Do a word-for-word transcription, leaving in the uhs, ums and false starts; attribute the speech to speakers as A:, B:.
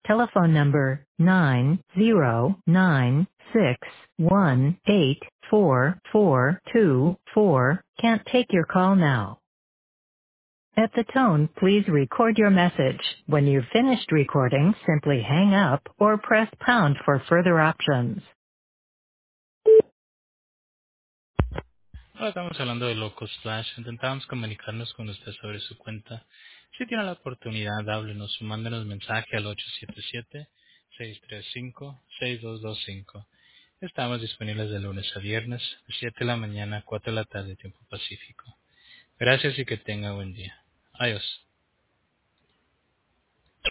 A: telephone number nine zero nine six one eight four four two four can't take your call now. At the tone, please record your message. When you've finished recording, simply hang up or press pound for further options.
B: Ahora estamos hablando de Loco Slash. Intentamos comunicarnos con usted sobre su cuenta. Si tiene la oportunidad, háblenos o mándenos mensaje al ocho siete siete, seis tres cinco, seis dos dos cinco. Estamos disponibles de lunes a viernes, de siete de la mañana a cuatro de la tarde, tiempo pacífico. Gracias y que tenga buen día. Adiós.